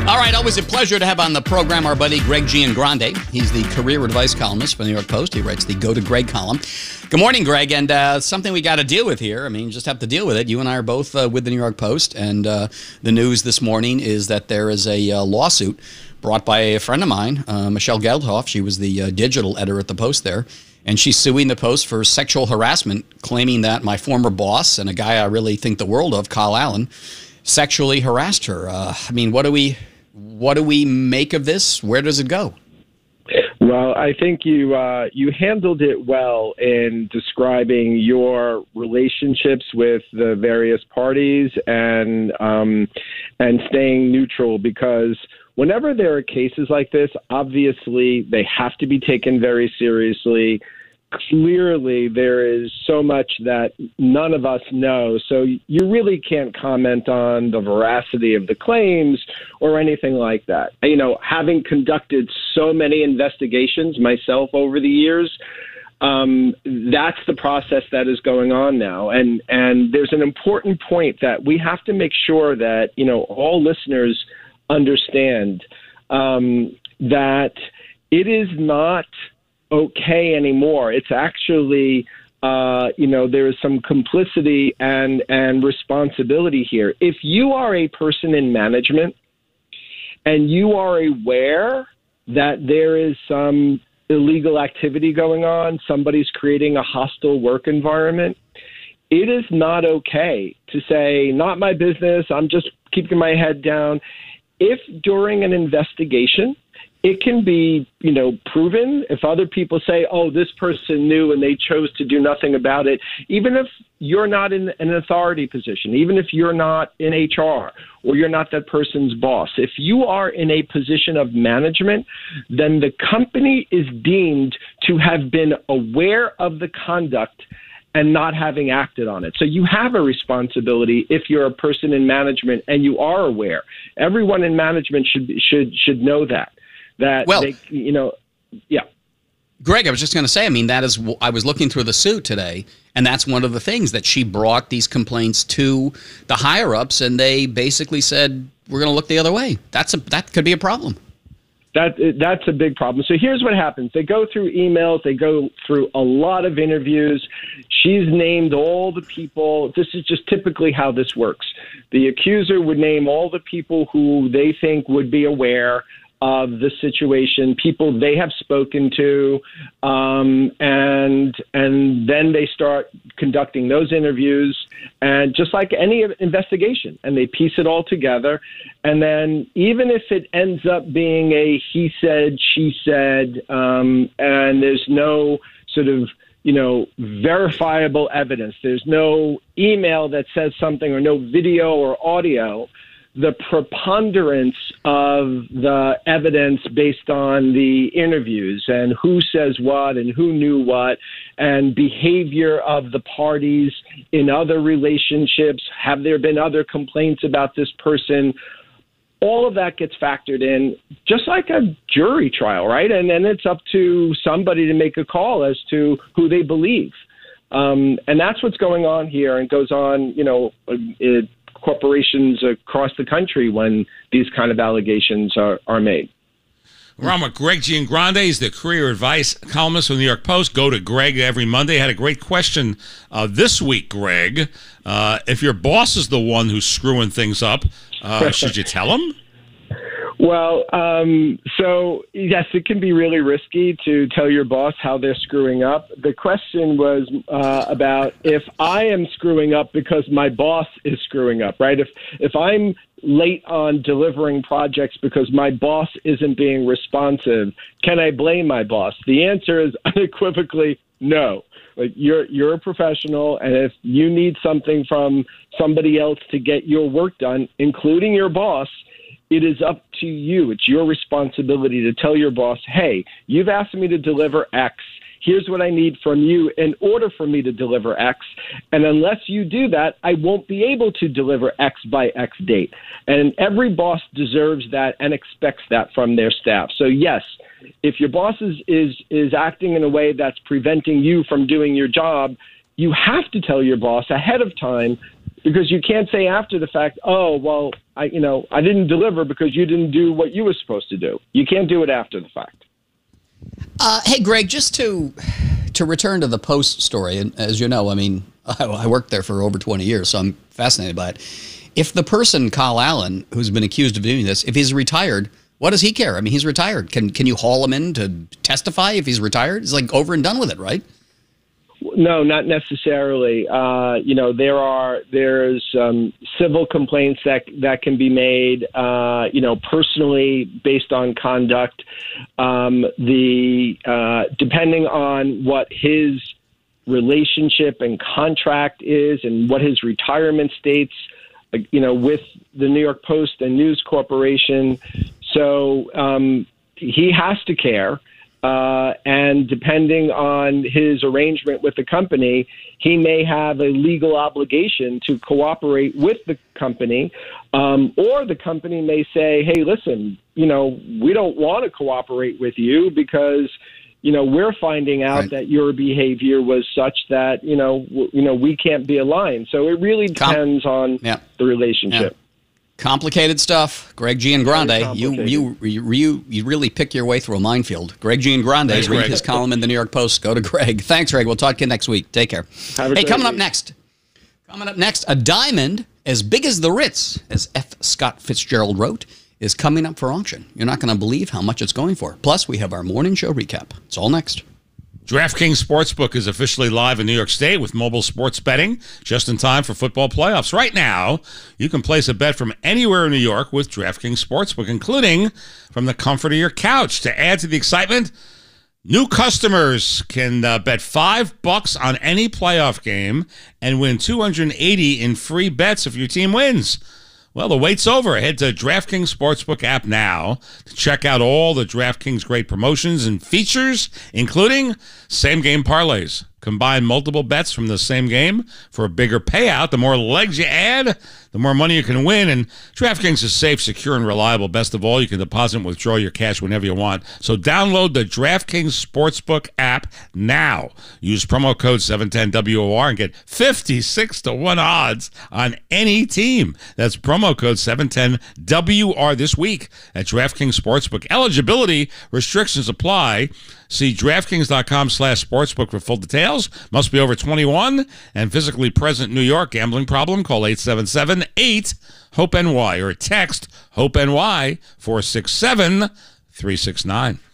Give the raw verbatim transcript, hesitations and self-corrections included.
All right, always a pleasure to have on the program our buddy Greg Giangrande. He's the career advice columnist for the New York Post. He writes the Go to Greg column. Good morning, Greg, and uh, something we got to deal with here. I mean, just have to deal with it. You and I are both uh, with the New York Post, and uh, the news this morning is that there is a uh, lawsuit brought by a friend of mine, uh, Michelle Geldhoff. She was the uh, digital editor at the Post there, and she's suing the Post for sexual harassment, claiming that my former boss and a guy I really think the world of, Kyle Allen, sexually harassed her. Uh, I mean, what do we... What do we make of this? Where does it go? Well, I think you uh, you handled it well in describing your relationships with the various parties and um, and staying neutral, because whenever there are cases like this, obviously they have to be taken very seriously. Clearly, there is so much that none of us know, so you really can't comment on the veracity of the claims or anything like that. You know, having conducted so many investigations myself over the years, um, that's the process that is going on now. And, and there's an important point that we have to make sure that, you know, all listeners understand um, that it is not okay anymore. It's actually, uh, you know, there is some complicity and, and responsibility here. If you are a person in management and you are aware that there is some illegal activity going on, somebody's creating a hostile work environment, it is not okay to say, not my business, I'm just keeping my head down. If during an investigation, it can be, you know, proven if other people say, oh, this person knew and they chose to do nothing about it, even if you're not in an authority position, even if you're not in H R or you're not that person's boss, if you are in a position of management, then the company is deemed to have been aware of the conduct and not having acted on it. So you have a responsibility if you're a person in management and you are aware. Everyone in management should should should know that. That well, they, you know, yeah. Greg, I was just going to say, I mean, that is, I was looking through the suit today, and that's one of the things that she brought these complaints to the higher ups, and they basically said, we're going to look the other way. That's a, that could be a problem. That that's a big problem. So here's what happens. They go through emails. They go through a lot of interviews. She's named all the people. This is just typically how this works. The accuser would name all the people who they think would be aware of the situation, people they have spoken to, um, and and then they start conducting those interviews, and just like any investigation, and they piece it all together, and then even if it ends up being a he said, she said, um, and there's no sort of, you know, verifiable evidence, there's no email that says something or no video or audio, the preponderance of the evidence based on the interviews and who says what and who knew what and behavior of the parties in other relationships. Have there been other complaints about this person? All of that gets factored in, just like a jury trial, right? And then it's up to somebody to make a call as to who they believe. Um, and that's what's going on here and goes on, you know, it, corporations across the country when these kind of allegations are, are made. We're on with Greg Giangrande. He's the career advice columnist for the New York Post. Go to Greg every Monday. Had a great question uh, this week, Greg. Uh, if your boss is the one who's screwing things up, uh, should you tell him? Well, um, so, yes, it can be really risky to tell your boss how they're screwing up. The question was uh, about if I am screwing up because my boss is screwing up, right? If if I'm late on delivering projects because my boss isn't being responsive, can I blame my boss? The answer is unequivocally no. Like you're you're a professional, and if you need something from somebody else to get your work done, including your boss, it is up to you. It's your responsibility to tell your boss, hey, you've asked me to deliver X. Here's what I need from you in order for me to deliver X. And unless you do that, I won't be able to deliver X by X date. And every boss deserves that and expects that from their staff. So, yes, if your boss is, is, is acting in a way that's preventing you from doing your job, you have to tell your boss ahead of time because you can't say after the fact, oh, well, I, you know, I didn't deliver because you didn't do what you were supposed to do. You can't do it after the fact. Uh, hey, Greg, just to to return to the Post story, and as you know, I mean, I, I worked there for over twenty years, so I'm fascinated by it. If the person, Kyle Allen, who's been accused of doing this, if he's retired, what does he care? I mean, he's retired. Can can you haul him in to testify if he's retired? It's like over and done with it, right? No, not necessarily. Uh, you know, there are there's um, civil complaints that that can be made. Uh, you know, personally based on conduct. Um, the uh, depending on what his relationship and contract is, and what his retirement states. You know, with the New York Post and News Corporation, so um, he has to care. Uh, and depending on his arrangement with the company, he may have a legal obligation to cooperate with the company, um, or the company may say, hey, listen, you know, we don't want to cooperate with you because, you know, we're finding out right. that your behavior was such that, you know, w- you know, we can't be aligned. So it really depends Com- on yeah. the relationship. Yeah. Complicated stuff. Greg Giangrande, you, you you you you really pick your way through a minefield. Greg Giangrande, read Greg. his column in the New York Post. Go to Greg. Thanks, Greg. We'll talk to you next week. Take care. Hey, coming up next. Coming up next, a diamond as big as the Ritz, as F. Scott Fitzgerald wrote, is coming up for auction. You're not going to believe how much it's going for. Plus, we have our morning show recap. It's all next. DraftKings Sportsbook is officially live in New York State with mobile sports betting just in time for football playoffs. Right now, you can place a bet from anywhere in New York with DraftKings Sportsbook, including from the comfort of your couch. To add to the excitement, new customers can uh, bet five bucks on any playoff game and win two hundred eighty in free bets if your team wins. Well, the wait's over. Head to DraftKings Sportsbook app now to check out all the DraftKings great promotions and features, including same-game parlays. Combine multiple bets from the same game for a bigger payout. The more legs you add, the more money you can win. And DraftKings is safe, secure, and reliable. Best of all, you can deposit and withdraw your cash whenever you want. So download the DraftKings Sportsbook app now. Use promo code seven ten W O R and get fifty-six to one odds on any team. That's promo code seven ten W O R this week at DraftKings Sportsbook. Eligibility restrictions apply. See DraftKings.com slash sportsbook for full details. Must be over twenty-one and physically present in New York. Gambling problem? Call eight seven seven, eight, HOPE-N Y or text HOPE-N Y four six seven, three six nine.